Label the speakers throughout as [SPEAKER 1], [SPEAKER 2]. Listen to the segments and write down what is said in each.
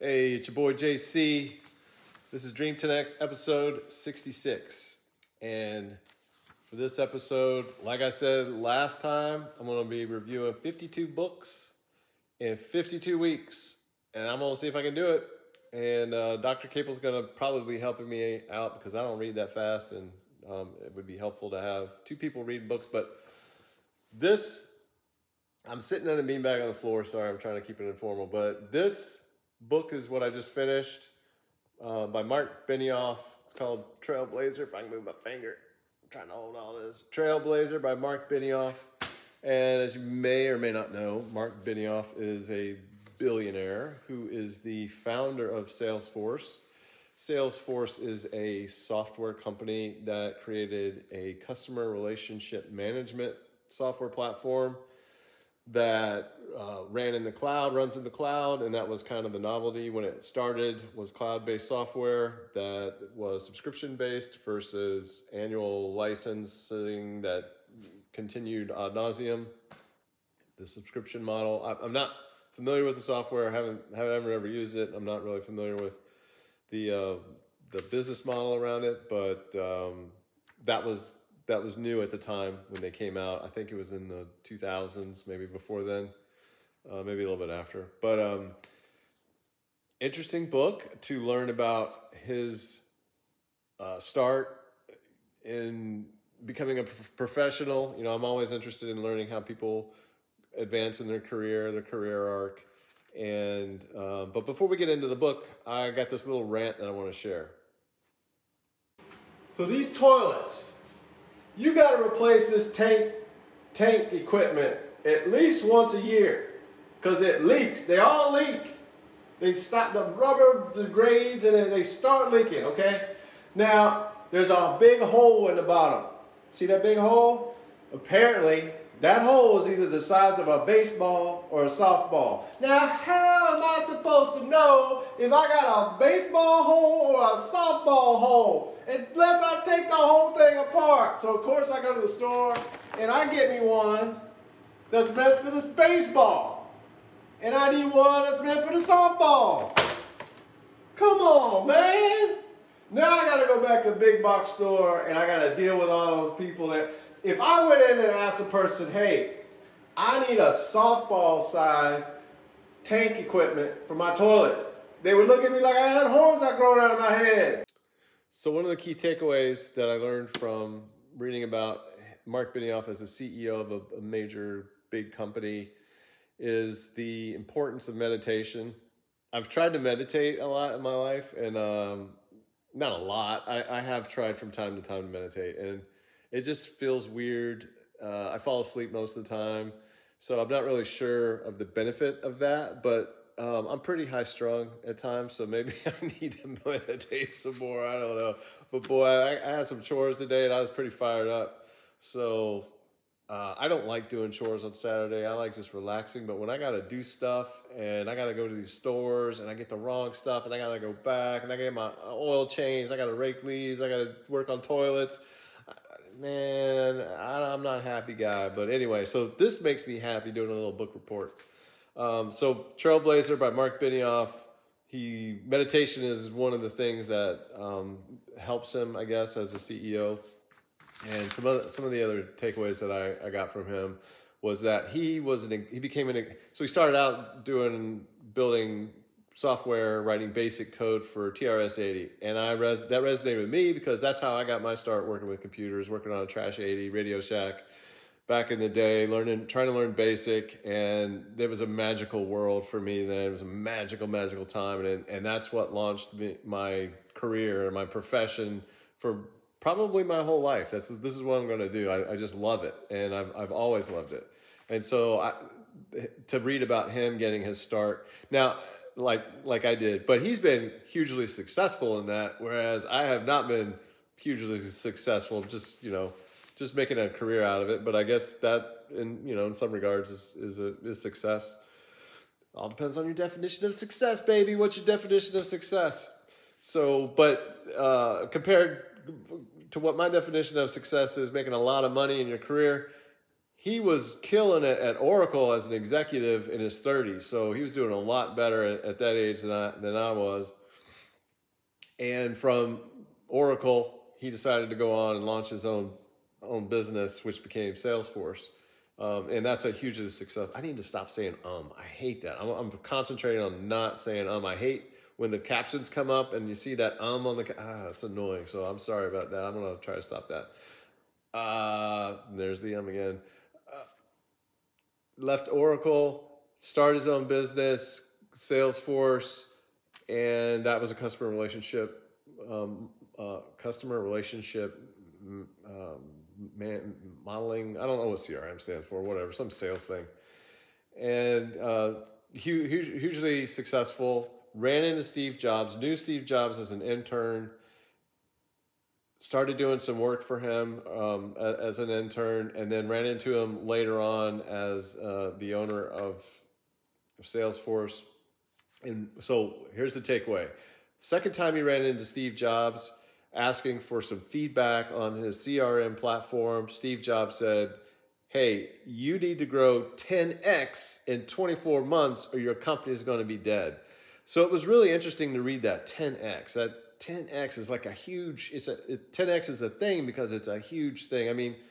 [SPEAKER 1] Hey, it's your boy JC. This is Dream 10X episode 66. And for this episode, like I said last time, I'm going to be reviewing 52 books in 52 weeks. And I'm going to see if I can do it. And Dr. Capel's going to probably be helping me out because I don't read that fast. And it would be helpful to have two people reading books. But I'm sitting in a beanbag on the floor. Sorry, I'm trying to keep it informal. But this book is what I just finished by Mark Benioff. It's called Trailblazer. If I can move my finger, I'm trying to hold all this. Trailblazer by Mark Benioff. And as you may or may not know, Mark Benioff is a billionaire who is the founder of Salesforce. Salesforce is a software company that created a customer relationship management software platform that runs in the cloud, and that was kind of the novelty when it started, was cloud-based software that was subscription-based versus annual licensing that continued ad nauseum. The subscription model, I'm not familiar with the software. I haven't ever used it. I'm not really familiar with the business model around it, but that was new at the time when they came out. I think it was in the 2000s, maybe before then, maybe a little bit after. But interesting book to learn about his start in becoming a professional. You know, I'm always interested in learning how people advance in their career arc. And but before we get into the book, I got this little rant that I want to share. So these toilets, you got to replace this tank equipment at least once a year because it leaks. They all leak. They stop, the rubber degrades and then they start leaking, okay? Now, there's a big hole in the bottom. See that big hole? Apparently, that hole is either the size of a baseball or a softball. Now, how am I supposed to know if I got a baseball hole or a softball hole? Unless I take the whole thing apart. So, of course, I go to the store and I get me one that's meant for this baseball. And I need one that's meant for the softball. Come on, man. Now I got to go back to the big box store and I got to deal with all those people that... If I went in and asked a person, hey, I need a softball-sized tank equipment for my toilet, they would look at me like I had horns that growing out of my head. So one of the key takeaways that I learned from reading about Mark Benioff as a CEO of a major, big company is the importance of meditation. I've tried to meditate a lot in my life, and not a lot. I have tried from time to time to meditate, and it just feels weird. I fall asleep most of the time, so I'm not really sure of the benefit of that, but I'm pretty high strung at times, so maybe I need to meditate some more. I don't know. But boy, I had some chores today and I was pretty fired up. So I don't like doing chores on Saturday. I like just relaxing. But when I got to do stuff and I got to go to these stores and I get the wrong stuff and I got to go back and I get my oil changed, I got to rake leaves, I got to work on toilets. Man, I'm not a happy guy. But anyway, so this makes me happy doing a little book report. So Trailblazer by Mark Benioff, meditation is one of the things that helps him, I guess, as a CEO. And some of the other takeaways that I got from him was that so he started out building software, writing basic code for TRS-80. And that resonated with me because that's how I got my start working with computers, working on a Trash 80, Radio Shack. Back in the day, trying to learn BASIC, and there was a magical world for me then. It was a magical time, and that's what launched my career and my profession for probably my whole life. This is what I'm going to do. I just love it, and I've always loved it. And so to read about him getting his start now, like I did, but he's been hugely successful in that, whereas I have not been hugely successful. Just making a career out of it, but I guess that, in some regards, is success. All depends on your definition of success, baby. What's your definition of success? So, but compared to what my definition of success is, making a lot of money in your career, he was killing it at Oracle as an executive in his 30s. So he was doing a lot better at that age than I was. And from Oracle, he decided to go on and launch his own business, which became Salesforce. And that's a huge success. I need to stop saying I hate that. I'm concentrating on not saying I hate when the captions come up and you see that on the it's annoying. So I'm sorry about that. I'm going to try to stop that. There's the again. Left Oracle, started his own business, Salesforce, and that was a customer relationship modeling. I don't know what CRM stands for, whatever, some sales thing. And hugely successful. Ran into Steve Jobs, knew Steve Jobs as an intern. Started doing some work for him as an intern, and then ran into him later on as the owner of Salesforce. And so here's the takeaway. Second time he ran into Steve Jobs asking for some feedback on his CRM platform, Steve Jobs said, hey, you need to grow 10x in 24 months or your company is going to be dead. So it was really interesting to read that 10x. That 10x is like a huge, 10x is a thing because it's a huge thing. I mean,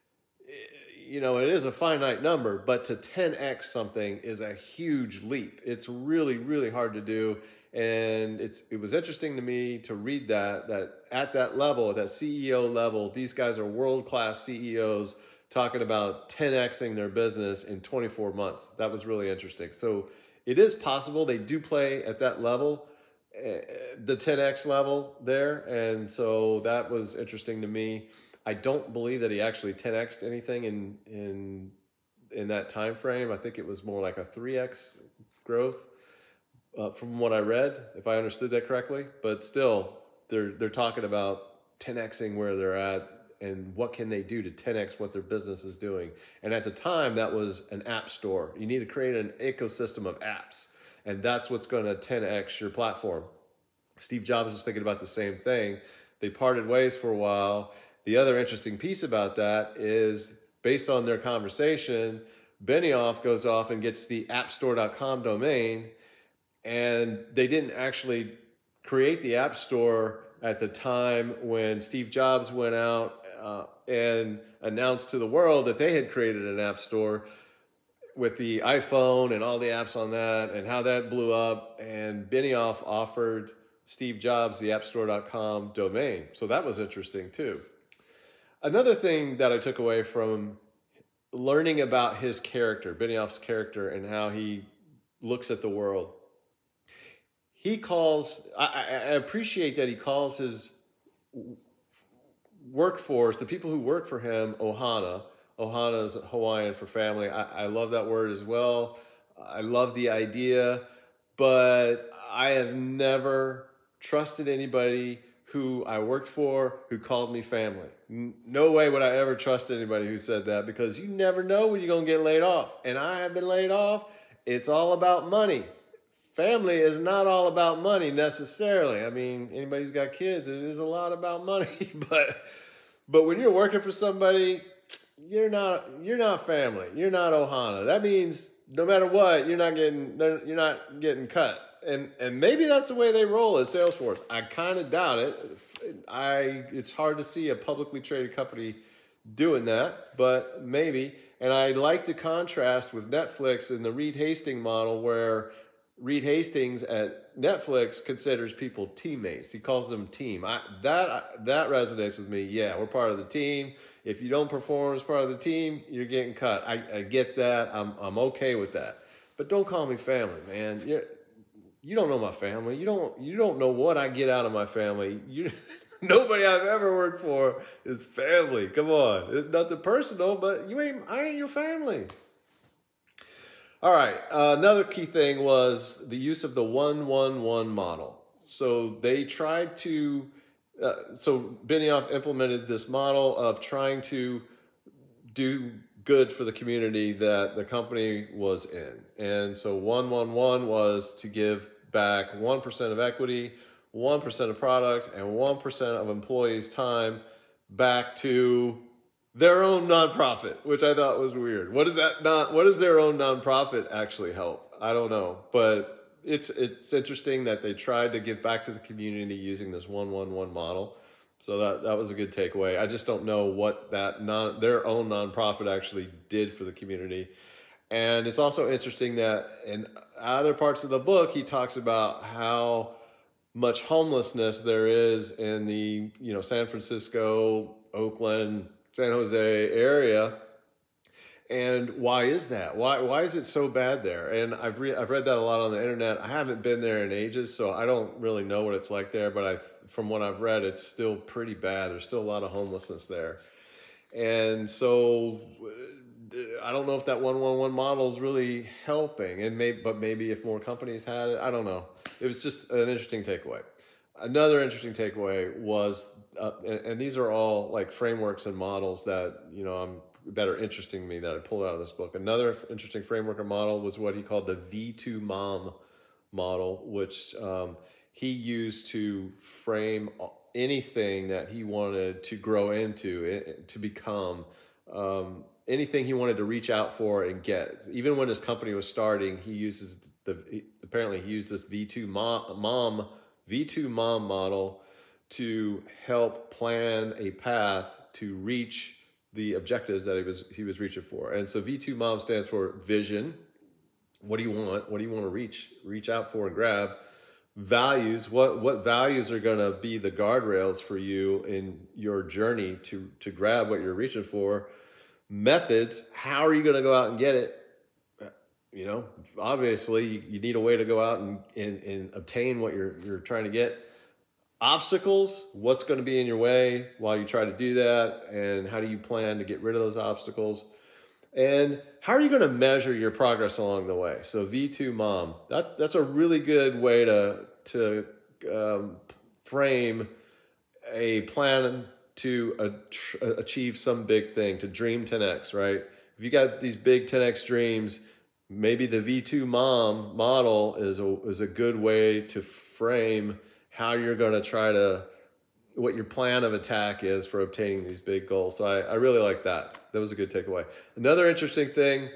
[SPEAKER 1] you know, it is a finite number, but to 10x something is a huge leap. It's really, really hard to do. And it was interesting to me to read that at that level, at that CEO level, these guys are world-class CEOs talking about 10xing their business in 24 months. That was really interesting. So it is possible. They do play at that level, the 10x level there. And so that was interesting to me. I don't believe that he actually 10x'd anything in that time frame. I think it was more like a 3x growth from what I read, if I understood that correctly. But still, they're talking about 10xing where they're at and what can they do to 10x what their business is doing. And at the time, that was an app store. You need to create an ecosystem of apps, and that's what's going to 10x your platform. Steve Jobs was thinking about the same thing. They parted ways for a while. The other interesting piece about that is, based on their conversation, Benioff goes off and gets the appstore.com domain, and they didn't actually create the App Store at the time when Steve Jobs went out and announced to the world that they had created an App Store with the iPhone and all the apps on that and how that blew up. And Benioff offered Steve Jobs the appstore.com domain. So that was interesting too. Another thing that I took away from learning about his character, Benioff's character, and how he looks at the world, I appreciate that he calls his workforce, the people who work for him, Ohana. Ohana is Hawaiian for family. I love that word as well. I love the idea, but I have never trusted anybody who I worked for who called me family. No way would I ever trust anybody who said that, because you never know when you're going to get laid off. And I have been laid off. It's all about money. Family is not all about money necessarily. I mean, anybody who's got kids, it is a lot about money. But when you're working for somebody, you're not family. You're not Ohana. That means no matter what, you're not getting cut. And maybe that's the way they roll at Salesforce. I kind of doubt it. It's hard to see a publicly traded company doing that, but maybe. And I like the contrast with Netflix and the Reed Hastings model, where Reed Hastings at Netflix considers people teammates. He calls them team. That resonates with me. Yeah, we're part of the team. If you don't perform as part of the team, you're getting cut. I get that. I'm okay with that. But don't call me family, man. You don't know my family. You don't know what I get out of my family. Nobody I've ever worked for is family. Come on. It's nothing personal, but I ain't your family. All right. Another key thing was the use of the 1-1-1 model. So they tried to, so Benioff implemented this model of trying to do good for the community that the company was in. And so 1-1-1 was to give back 1% of equity, 1% of product, and 1% of employees' time back to their own nonprofit, which I thought was weird. What does their own nonprofit actually help? I don't know, but it's interesting that they tried to give back to the community using this 1-1-1 model. So that was a good takeaway. I just don't know what their own nonprofit actually did for the community. And it's also interesting that in other parts of the book, he talks about how much homelessness there is in the San Francisco, Oakland, San Jose area. And why is that? Why is it so bad there? And I've read that a lot on the internet. I haven't been there in ages, so I don't really know what it's like there. But from what I've read, it's still pretty bad. There's still a lot of homelessness there. And so I don't know if that 1-1-1 model is really helping. But maybe if more companies had it, I don't know. It was just an interesting takeaway. Another interesting takeaway was, and these are all like frameworks and models that that are interesting to me that I pulled out of this book. Another interesting framework or model was what he called the V2 Mom model, which he used to frame anything that he wanted to grow into, to become, anything he wanted to reach out for and get. Even when his company was starting, he used this V2 Mom model to help plan a path to reach the objectives that he was reaching for. And so V2 Mom stands for vision. What do you want? What do you want to reach out for and grab? Values. What values are going to be the guardrails for you in your journey to grab what you're reaching for? Methods. How are you going to go out and get it? Obviously you need a way to go out and obtain what you're trying to get. Obstacles, what's going to be in your way while you try to do that, and how do you plan to get rid of those obstacles? And how are you going to measure your progress along the way? So V2 Mom, that's a really good way to frame a plan to achieve some big thing, to dream 10x, right? If you got these big 10x dreams, maybe the V2 Mom model is a good way to frame how you're going to try to, what your plan of attack is for obtaining these big goals. So I really like that. That was a good takeaway. Another interesting thing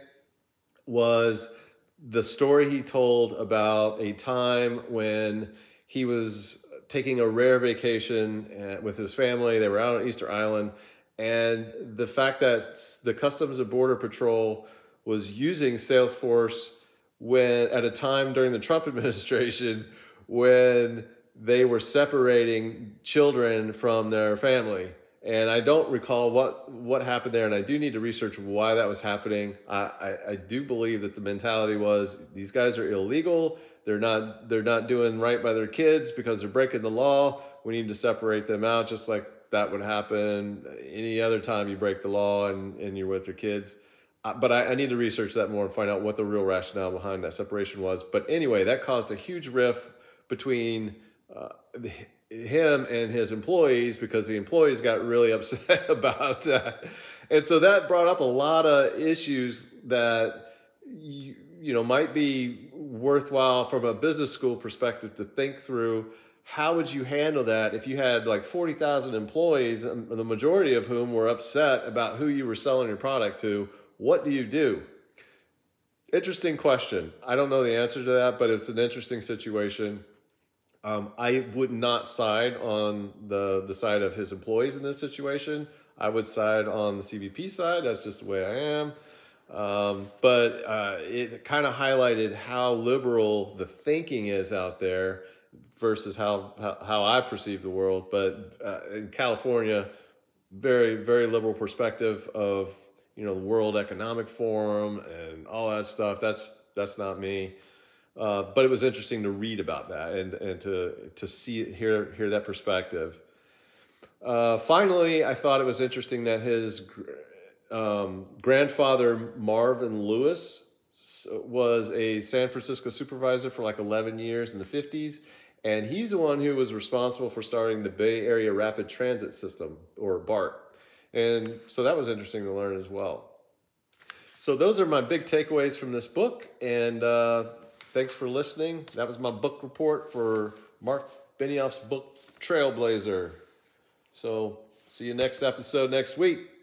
[SPEAKER 1] was the story he told about a time when he was taking a rare vacation with his family. They were out on Easter Island, and the fact that the Customs and Border Patrol was using Salesforce at a time during the Trump administration when they were separating children from their family. And I don't recall what happened there, and I do need to research why that was happening. I do believe that the mentality was these guys are illegal. They're not doing right by their kids because they're breaking the law. We need to separate them out, just like that would happen any other time you break the law and you're with your kids. But I need to research that more and find out what the real rationale behind that separation was. But anyway, that caused a huge rift between him and his employees, because the employees got really upset about that. And so that brought up a lot of issues that might be worthwhile from a business school perspective to think through. How would you handle that if you had like 40,000 employees, the majority of whom were upset about who you were selling your product to? What do you do? Interesting question. I don't know the answer to that, but it's an interesting situation. I would not side on the side of his employees in this situation. I would side on the CBP side. That's just the way I am. But it kind of highlighted how liberal the thinking is out there versus how I perceive the world. But in California, very, very liberal perspective of the World Economic Forum and all that stuff. That's not me. But it was interesting to read about that and to hear that perspective. Finally, I thought it was interesting that his grandfather, Marvin Lewis, was a San Francisco supervisor for like 11 years in the 50s. And he's the one who was responsible for starting the Bay Area Rapid Transit System, or BART. And so that was interesting to learn as well. So those are my big takeaways from this book. And thanks for listening. That was my book report for Mark Benioff's book, Trailblazer. So see you next episode next week.